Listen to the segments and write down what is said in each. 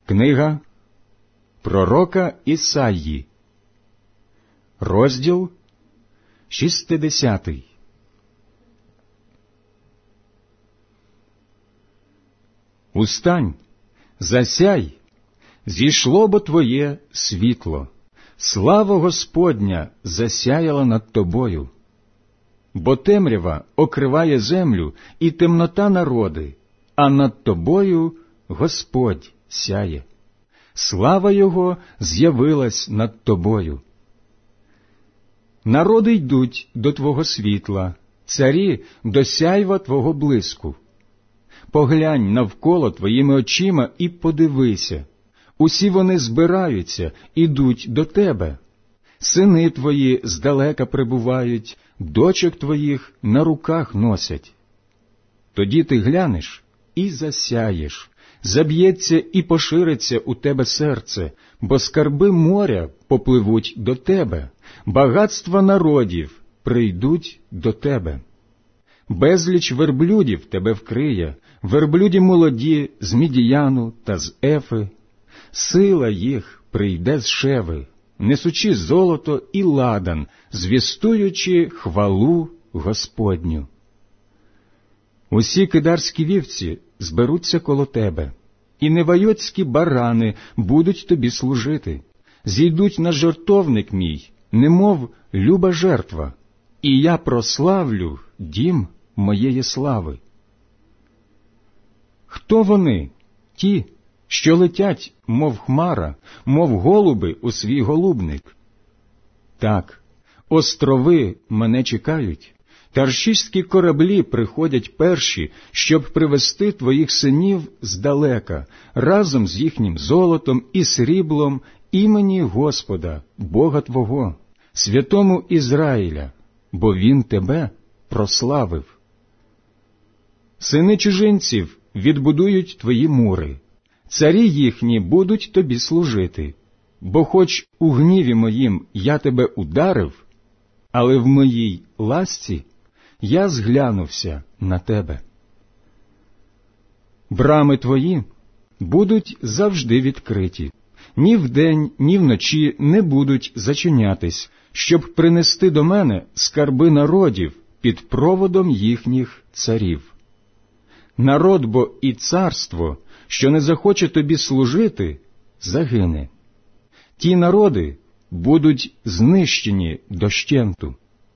Книга пророка Ісаї, розділ 60. Устань, засяй, зійшло бо твоє світло, слава Господня засяяла над тобою. Бо темрява окриває землю і темнота народи, а над тобою Господь сяє. Слава Його з'явилась над тобою. Народи йдуть до твого світла, царі до сяйва твого блиску. Поглянь навколо твоїми очима і подивися. Усі вони збираються, ідуть до тебе. Сини твої здалека прибувають, дочок твоїх на руках носять. Тоді ти глянеш і засяєш, заб'ється і пошириться у тебе серце, бо скарби моря попливуть до тебе, багатства народів прийдуть до тебе. Безліч верблюдів тебе вкриє, верблюді молоді з Мідіяну та з Ефи. Сила їх прийде з Шеви, несучи золото і ладан, звістуючи хвалу Господню. Усі кидарські вівці зберуться коло тебе, і невайотські барани будуть тобі служити. Зійдуть на жертовник мій, немов люба жертва, і я прославлю дім моєї слави. Хто вони? Ті, що летять, мов хмара, мов голуби у свій голубник. Так, острови мене чекають, таршиські кораблі приходять перші, щоб привезти твоїх синів здалека, разом з їхнім золотом і сріблом імені Господа, Бога твого, святому Ізраїля, бо Він тебе прославив. Сини чужинців відбудують твої мури, царі їхні будуть тобі служити, бо хоч у гніві моїм я тебе ударив, але в моїй ласці я зглянувся на тебе. Брами твої будуть завжди відкриті, ні вдень, ні вночі не будуть зачинятись, щоб принести до мене скарби народів під проводом їхніх царів. Народ бо і царство, що не захоче тобі служити, загине. Ті народи будуть знищені дощенту.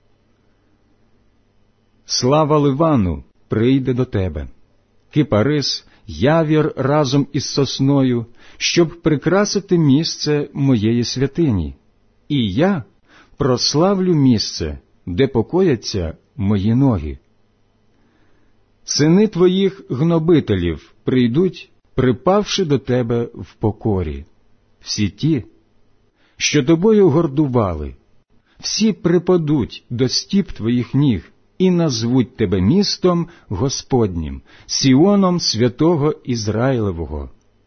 Слава Ливану прийде до тебе, кипарис, явір разом із сосною, щоб прикрасити місце моєї святині, і я прославлю місце, де покояться мої ноги. Сини твоїх гнобителів прийдуть, припавши до тебе в покорі. Всі ті, що тобою гордували, всі припадуть до стіп твоїх ніг і назвуть тебе містом Господнім, Сіоном святого Ізраїлевого.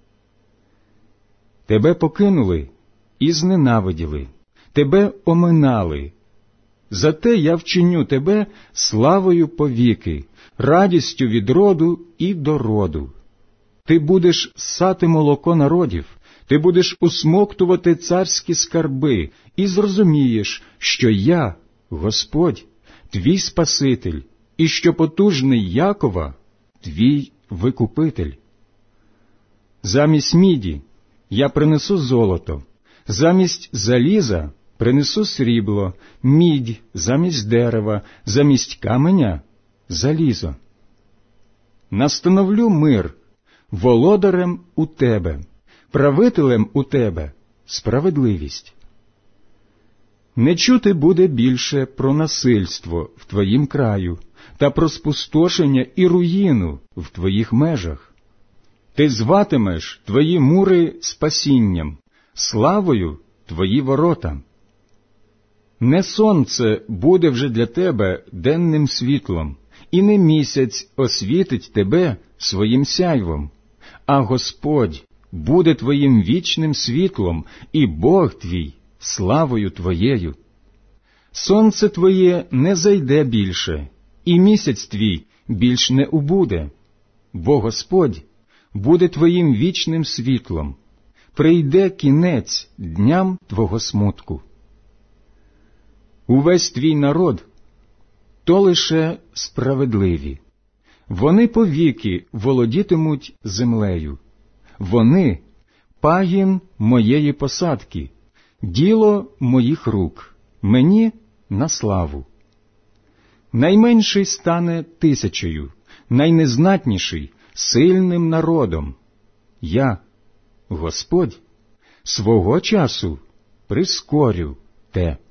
Тебе покинули і зненавиділи, тебе оминали. Зате я вчиню тебе славою повіки, радістю від роду і до роду. Ти будеш ссати молоко народів, ти будеш усмоктувати царські скарби і зрозумієш, що я, Господь, твій Спаситель, і що потужний Якова, твій Викупитель. Замість міді я принесу золото, замість заліза принесу срібло, мідь замість дерева, замість каменя – залізо. Настановлю мир, володарем у тебе, правителем у тебе справедливість. Не чути буде більше про насильство в твоїм краю та про спустошення і руїну в твоїх межах. Ти зватимеш твої мури спасінням, славою твої ворота. Не сонце буде вже для тебе денним світлом, і не місяць освітить тебе своїм сяйвом, а Господь буде твоїм вічним світлом, і Бог твій славою твоєю. Сонце твоє не зайде більше, і місяць твій більш не убуде, бо Господь буде твоїм вічним світлом, прийде кінець дням твого смутку. Увесь твій народ – то лише справедливі. Вони повіки володітимуть землею. Вони – пагін моєї посадки, діло моїх рук, мені на славу. Найменший стане тисячею, найнезнатніший – сильним народом. Я, Господь, свого часу прискорю те.